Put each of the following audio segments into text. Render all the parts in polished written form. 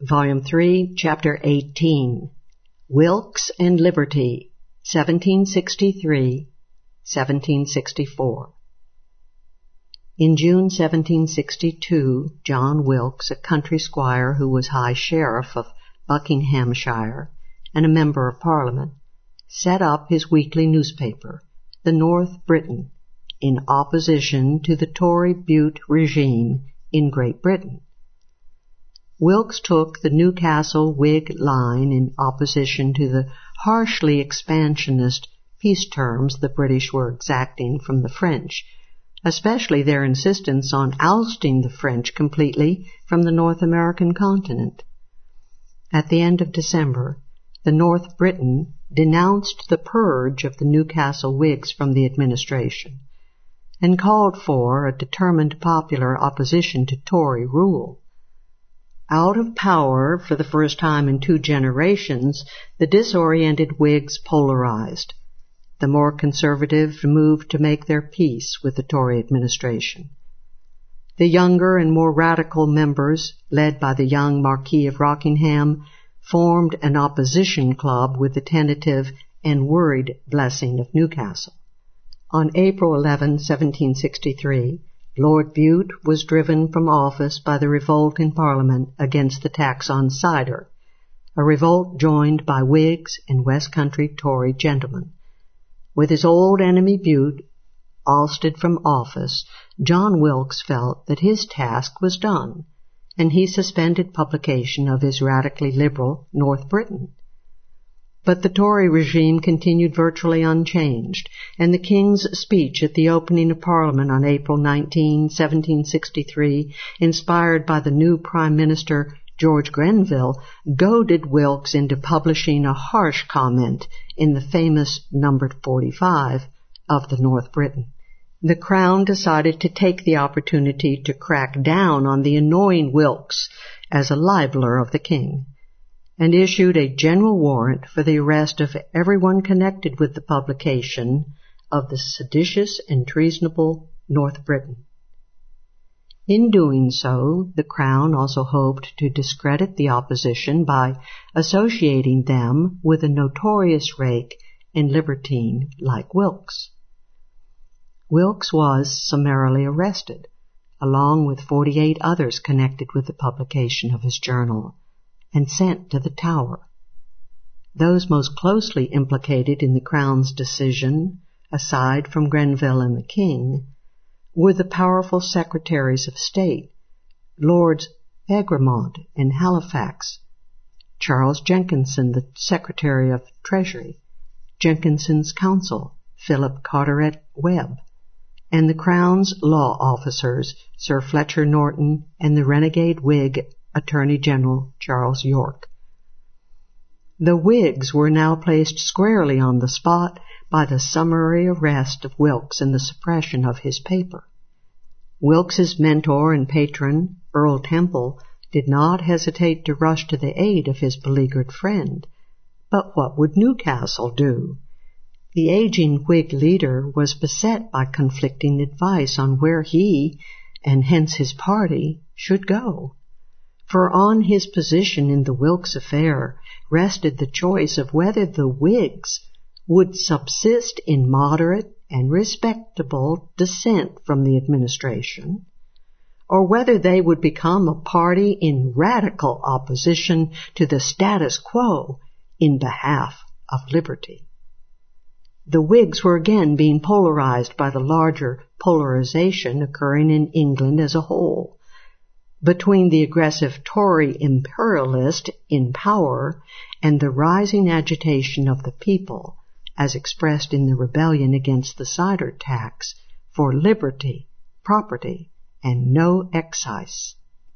Volume 3, Chapter 18, Wilkes and Liberty, 1763-1764. In June 1762, John Wilkes, a country squire who was High Sheriff of Buckinghamshire and a Member of Parliament, set up his weekly newspaper, the North Briton, in opposition to the Tory Bute regime in Great Britain. Wilkes took the Newcastle Whig line in opposition to the harshly expansionist peace terms the British were exacting from the French, especially their insistence on ousting the French completely from the North American continent. At the end of December, the North Briton denounced the purge of the Newcastle Whigs from the administration and called for a determined popular opposition to Tory rule. Out of power for the first time in 2 generations, the disoriented Whigs polarized. The more conservative moved to make their peace with the Tory administration. The younger and more radical members, led by the young Marquis of Rockingham, formed an opposition club with the tentative and worried blessing of Newcastle. On April 11, 1763, Lord Bute was driven from office by the revolt in Parliament against the tax on cider, a revolt joined by Whigs and West Country Tory gentlemen. With his old enemy Bute ousted from office, John Wilkes felt that his task was done, and he suspended publication of his radically liberal North Briton. But the Tory regime continued virtually unchanged, and the King's speech at the opening of Parliament on April 19, 1763, inspired by the new Prime Minister George Grenville, goaded Wilkes into publishing a harsh comment in the famous numbered 45 of the North Briton. The Crown decided to take the opportunity to crack down on the annoying Wilkes as a libeller of the King, and issued a general warrant for the arrest of everyone connected with the publication of the seditious and treasonable North Briton. In doing so, the Crown also hoped to discredit the opposition by associating them with a notorious rake and libertine like Wilkes. Wilkes was summarily arrested, along with 48 others connected with the publication of his journal, and sent to the Tower. Those most closely implicated in the Crown's decision, aside from Grenville and the King, were the powerful Secretaries of State, Lords Egremont and Halifax, Charles Jenkinson, the Secretary of Treasury, Jenkinson's counsel, Philip Carteret Webb, and the Crown's law officers, Sir Fletcher Norton and the renegade Whig Attorney General Charles Yorke. The Whigs were now placed squarely on the spot by the summary arrest of Wilkes and the suppression of his paper. Wilkes's mentor and patron, Earl Temple, did not hesitate to rush to the aid of his beleaguered friend. But what would Newcastle do? The aging Whig leader was beset by conflicting advice on where he, and hence his party, should go. For on his position in the Wilkes affair rested the choice of whether the Whigs would subsist in moderate and respectable dissent from the administration, or whether they would become a party in radical opposition to the status quo in behalf of liberty. The Whigs were again being polarized by the larger polarization occurring in England as a whole, between the aggressive Tory imperialist in power and the rising agitation of the people, as expressed in the rebellion against the cider tax, for liberty, property, and no excise.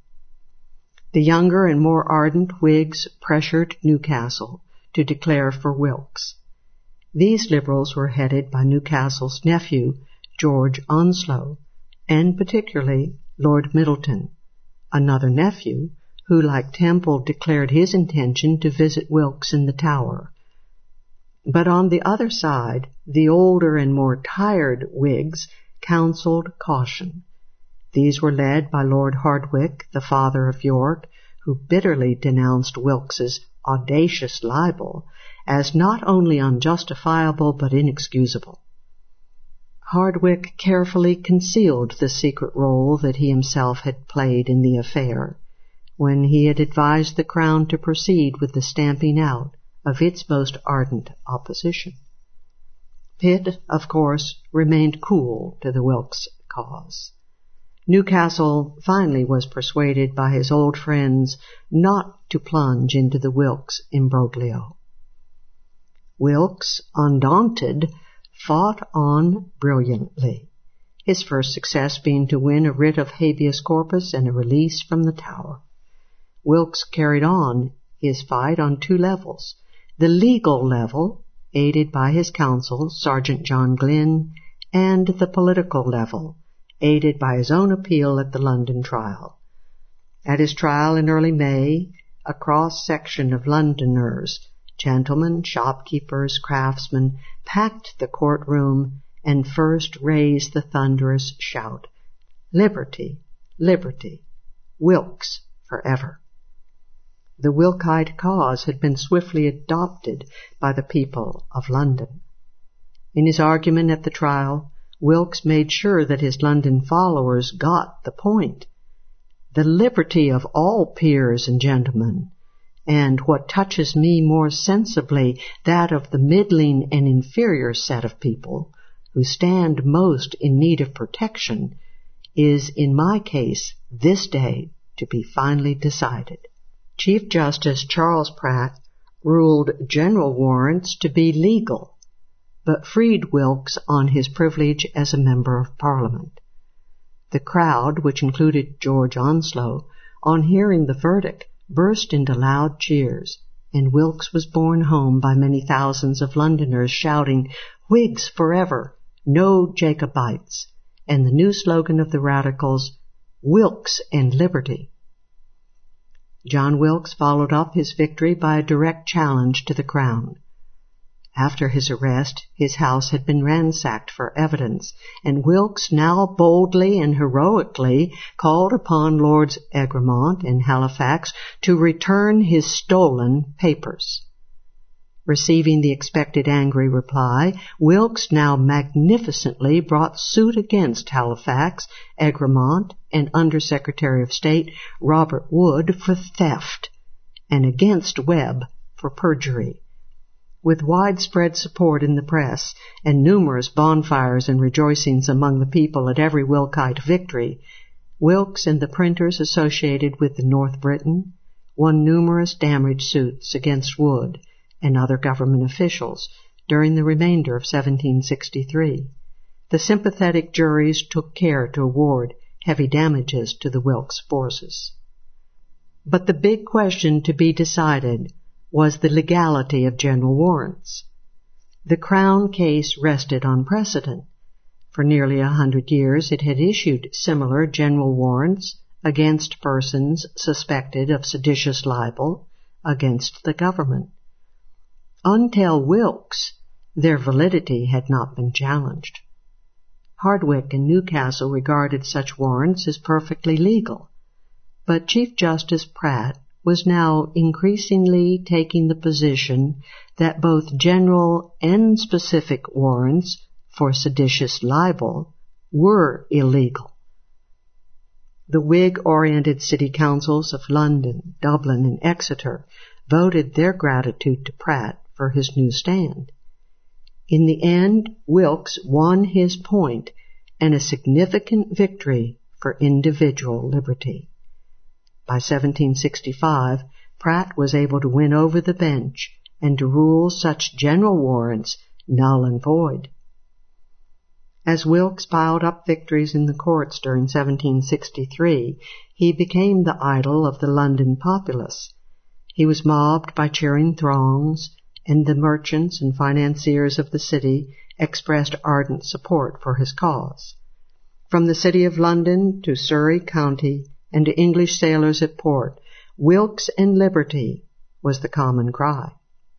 The younger and more ardent Whigs pressured Newcastle to declare for Wilkes. These Liberals were headed by Newcastle's nephew, George Onslow, and particularly Lord Middleton, another nephew, who, like Temple, declared his intention to visit Wilkes in the Tower. But on the other side, the older and more tired Whigs counseled caution. These were led by Lord Hardwicke, the father of York, who bitterly denounced Wilkes's audacious libel as not only unjustifiable but inexcusable. Hardwicke carefully concealed the secret role that he himself had played in the affair when he had advised the Crown to proceed with the stamping out of its most ardent opposition. Pitt, of course, remained cool to the Wilkes cause. Newcastle finally was persuaded by his old friends not to plunge into the Wilkes imbroglio. Wilkes, undaunted, fought on brilliantly, his first success being to win a writ of habeas corpus and a release from the Tower. Wilkes carried on his fight on two levels: the legal level, aided by his counsel, Sergeant John Glynn, and the political level, aided by his own appeal at the London trial. At his trial in early May, a cross-section of Londoners, gentlemen, shopkeepers, craftsmen, packed the courtroom and first raised the thunderous shout, "Liberty! Liberty! Wilkes forever!" The Wilkite cause had been swiftly adopted by the people of London. In his argument at the trial, Wilkes made sure that his London followers got the point. The liberty of all peers and gentlemen, and what touches me more sensibly, that of the middling and inferior set of people who stand most in need of protection, is in my case this day to be finally decided. Chief Justice Charles Pratt ruled general warrants to be legal, but freed Wilkes on his privilege as a member of Parliament. The crowd, which included George Onslow, on hearing the verdict, burst into loud cheers, and Wilkes was borne home by many thousands of Londoners shouting, "Whigs forever! No Jacobites!" and the new slogan of the Radicals, "Wilkes and Liberty." John Wilkes followed up his victory by a direct challenge to the Crown. After his arrest, his house had been ransacked for evidence, and Wilkes now boldly and heroically called upon Lords Egremont and Halifax to return his stolen papers. Receiving the expected angry reply, Wilkes now magnificently brought suit against Halifax, Egremont, and Under-Secretary of State Robert Wood for theft, and against Webb for perjury. With widespread support in the press and numerous bonfires and rejoicings among the people at every Wilkite victory, Wilkes and the printers associated with the North Briton won numerous damage suits against Wood and other government officials during the remainder of 1763. The sympathetic juries took care to award heavy damages to the Wilkes forces. But the big question to be decided was the legality of general warrants. The Crown case rested on precedent. For nearly 100 years it had issued similar general warrants against persons suspected of seditious libel against the government. Until Wilkes, their validity had not been challenged. Hardwicke and Newcastle regarded such warrants as perfectly legal, but Chief Justice Pratt was now increasingly taking the position that both general and specific warrants for seditious libel were illegal. The Whig-oriented city councils of London, Dublin, and Exeter voted their gratitude to Pratt for his new stand. In the end, Wilkes won his point and a significant victory for individual liberty. By 1765, Pratt was able to win over the bench and to rule such general warrants null and void. As Wilkes piled up victories in the courts during 1763, he became the idol of the London populace. He was mobbed by cheering throngs, and the merchants and financiers of the city expressed ardent support for his cause. From the city of London to Surrey County and to English sailors at port, Wilkes and liberty was the common cry.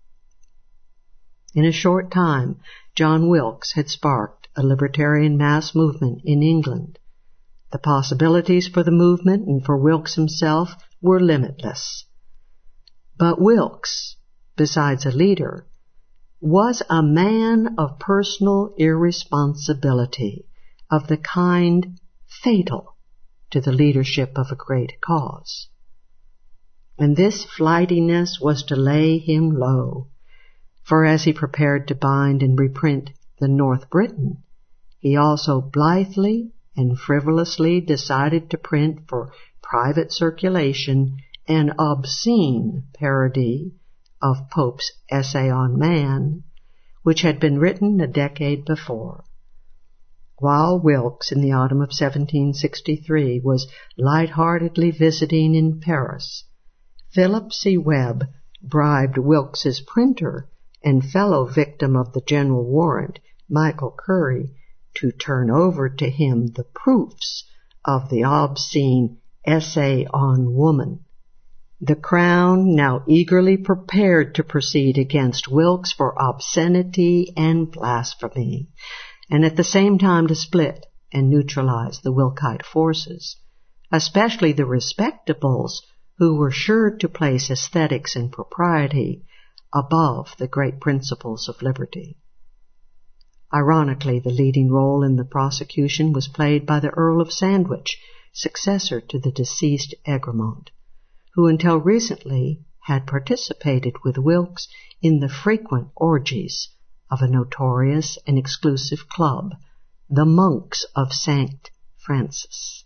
In a short time, John Wilkes had sparked a libertarian mass movement in England. The possibilities for the movement and for Wilkes himself were limitless. But Wilkes, besides a leader, was a man of personal irresponsibility of the kind fatal to the leadership of a great cause. And this flightiness was to lay him low, for as he prepared to bind and reprint the North Briton, he also blithely and frivolously decided to print for private circulation an obscene parody of Pope's Essay on Man, which had been written a decade before. While Wilkes, in the autumn of 1763, was light-heartedly visiting in Paris, Philip C. Webb bribed Wilkes's printer and fellow victim of the general warrant, Michael Curry, to turn over to him the proofs of the obscene Essay on Woman. The Crown now eagerly prepared to proceed against Wilkes for obscenity and blasphemy, and at the same time to split and neutralize the Wilkite forces, especially the respectables who were sure to place aesthetics and propriety above the great principles of liberty. Ironically, the leading role in the prosecution was played by the Earl of Sandwich, successor to the deceased Egremont, who until recently had participated with Wilkes in the frequent orgies of a notorious and exclusive club, the Monks of St. Francis.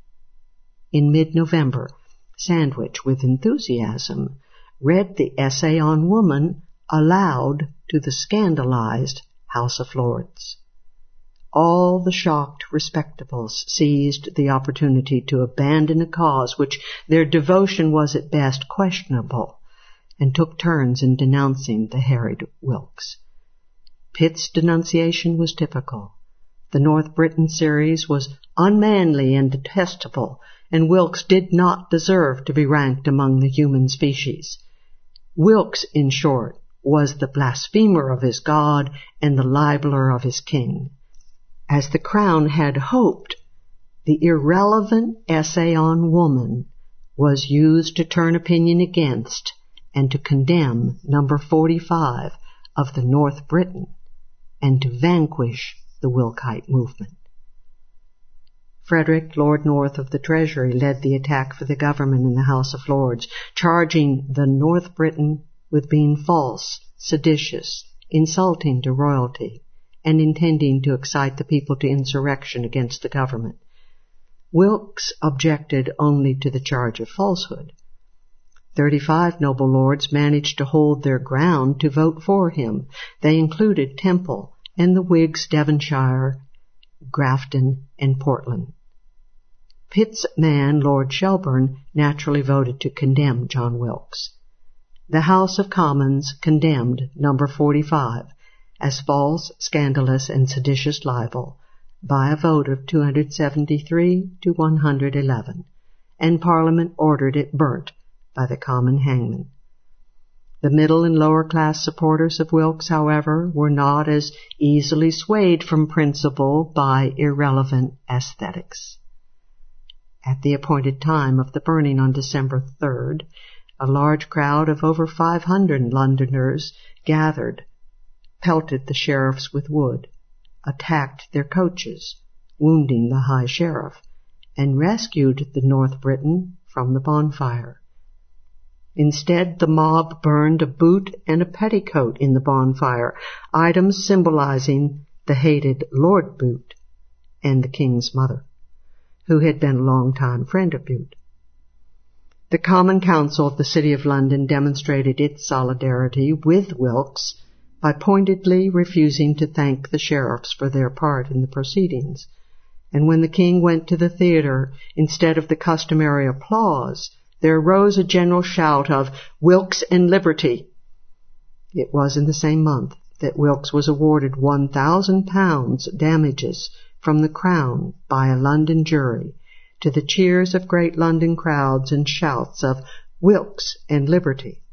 In mid-November, Sandwich, with enthusiasm, read the Essay on Woman aloud to the scandalized House of Lords. All the shocked respectables seized the opportunity to abandon a cause which their devotion was at best questionable, and took turns in denouncing the harried Wilkes. Pitt's denunciation was typical. The North Briton series was unmanly and detestable, and Wilkes did not deserve to be ranked among the human species. Wilkes, in short, was the blasphemer of his God and the libeler of his king. As the Crown had hoped, the irrelevant Essay on Woman was used to turn opinion against and to condemn number 45 of the North Briton and to vanquish the Wilkite movement. Frederick, Lord North of the Treasury, led the attack for the government in the House of Lords, charging the North Briton with being false, seditious, insulting to royalty, and intending to excite the people to insurrection against the government. Wilkes objected only to the charge of falsehood. 35 noble lords managed to hold their ground to vote for him. They included Temple and the Whigs Devonshire, Grafton, and Portland. Pitt's man, Lord Shelburne, naturally voted to condemn John Wilkes. The House of Commons condemned number 45 as false, scandalous, and seditious libel by a vote of 273 to 111, and Parliament ordered it burnt by the common hangman. The middle and lower class supporters of Wilkes, however, were not as easily swayed from principle by irrelevant aesthetics. At the appointed time of the burning on December 3rd, a large crowd of over 500 Londoners gathered, pelted the sheriffs with wood, attacked their coaches, wounding the High Sheriff, and rescued the North Briton from the bonfire. Instead, the mob burned a boot and a petticoat in the bonfire, items symbolizing the hated Lord Bute and the King's mother, who had been a long-time friend of Bute. The Common Council of the City of London demonstrated its solidarity with Wilkes by pointedly refusing to thank the sheriffs for their part in the proceedings, and when the King went to the theater, instead of the customary applause, there arose a general shout of "Wilkes and Liberty!" It was in the same month that Wilkes was awarded £1,000 damages from the Crown by a London jury, to the cheers of great London crowds and shouts of "Wilkes and Liberty!"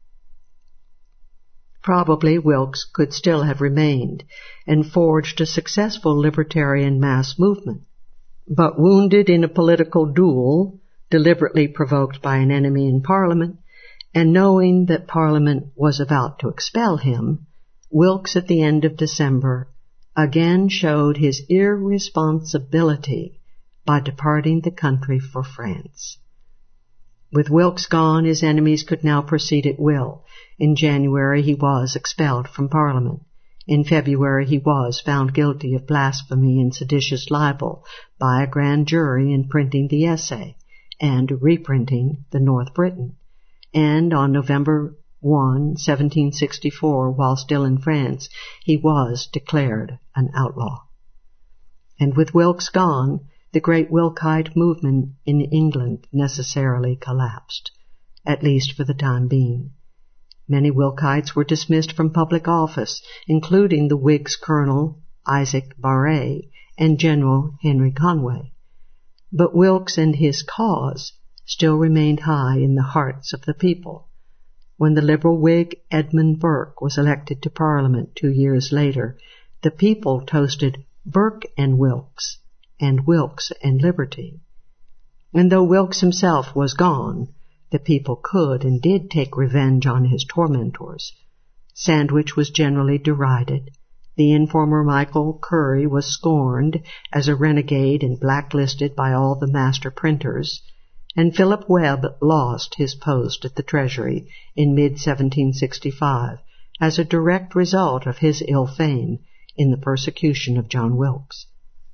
Probably Wilkes could still have remained and forged a successful libertarian mass movement. But wounded in a political duel, deliberately provoked by an enemy in Parliament, and knowing that Parliament was about to expel him, Wilkes at the end of December again showed his irresponsibility by departing the country for France. With Wilkes gone, his enemies could now proceed at will. In January he was expelled from Parliament. In February he was found guilty of blasphemy and seditious libel by a grand jury in printing the essay and reprinting the North Briton. And on November 1, 1764, while still in France, he was declared an outlaw. And with Wilkes gone, the great Wilkite movement in England necessarily collapsed, at least for the time being. Many Wilkites were dismissed from public office, including the Whigs' Colonel Isaac Barre and General Henry Conway. But Wilkes and his cause still remained high in the hearts of the people. When the liberal Whig Edmund Burke was elected to Parliament 2 years later, the people toasted Burke and Wilkes and liberty. And though Wilkes himself was gone, the people could and did take revenge on his tormentors. Sandwich was generally derided. The informer Michael Curry was scorned as a renegade and blacklisted by all the master printers, and Philip Webb lost his post at the Treasury in mid-1765 as a direct result of his ill fame in the persecution of John Wilkes.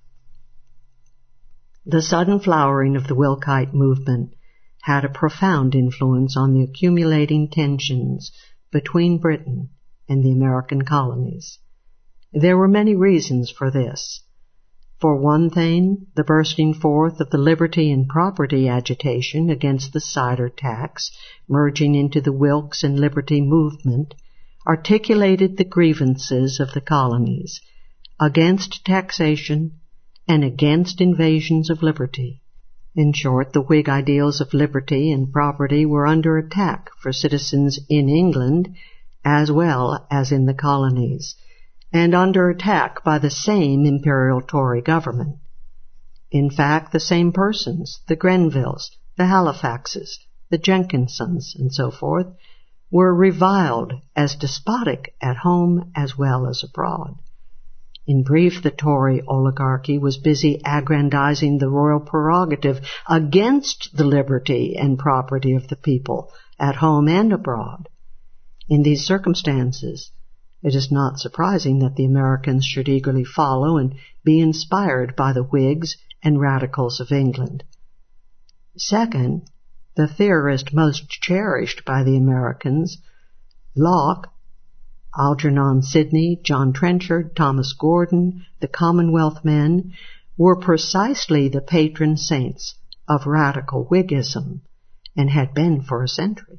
The sudden flowering of the Wilkite movement had a profound influence on the accumulating tensions between Britain and the American colonies. There were many reasons for this. For one thing, the bursting forth of the liberty and property agitation against the cider tax, merging into the Wilkes and Liberty movement, articulated the grievances of the colonies against taxation and against invasions of liberty. In short, the Whig ideals of liberty and property were under attack for citizens in England as well as in the colonies, and under attack by the same imperial Tory government. In fact, the same persons, the Grenvilles, the Halifaxes, the Jenkinsons, and so forth, were reviled as despotic at home as well as abroad. In brief, the Tory oligarchy was busy aggrandizing the royal prerogative against the liberty and property of the people at home and abroad. In these circumstances, it is not surprising that the Americans should eagerly follow and be inspired by the Whigs and Radicals of England. Second, the theorist most cherished by the Americans, Locke, Algernon Sidney, John Trenchard, Thomas Gordon, the Commonwealth men, were precisely the patron saints of radical Whiggism, and had been for a century.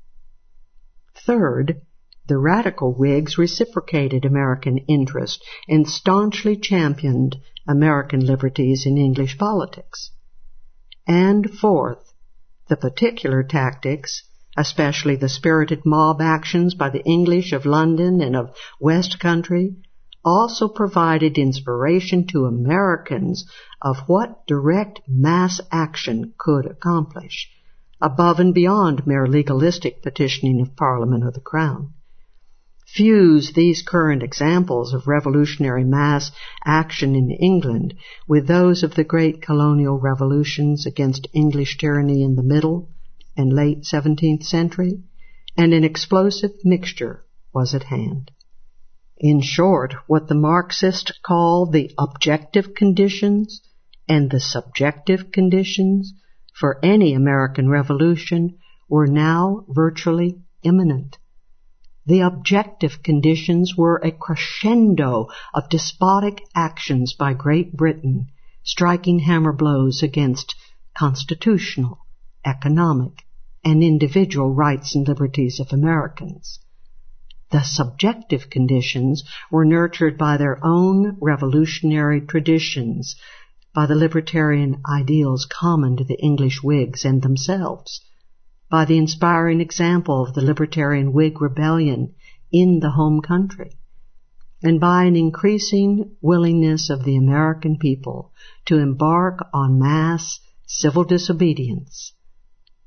Third, the radical Whigs reciprocated American interest and staunchly championed American liberties in English politics. And fourth, the particular tactics, especially the spirited mob actions by the English of London and of West Country, also provided inspiration to Americans of what direct mass action could accomplish, above and beyond mere legalistic petitioning of Parliament or the Crown. Fuse these current examples of revolutionary mass action in England with those of the great colonial revolutions against English tyranny in the middle and late 17th century, and an explosive mixture was at hand. In short, what the Marxists call the objective conditions and the subjective conditions for any American revolution were now virtually imminent. The objective conditions were a crescendo of despotic actions by Great Britain, striking hammer blows against constitutional, economic, and individual rights and liberties of Americans. The subjective conditions were nurtured by their own revolutionary traditions, by the libertarian ideals common to the English Whigs and themselves, by the inspiring example of the libertarian Whig rebellion in the home country, and by an increasing willingness of the American people to embark on mass civil disobedience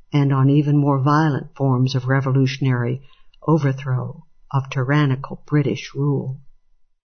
and on even more violent forms of revolutionary overthrow of tyrannical British rule.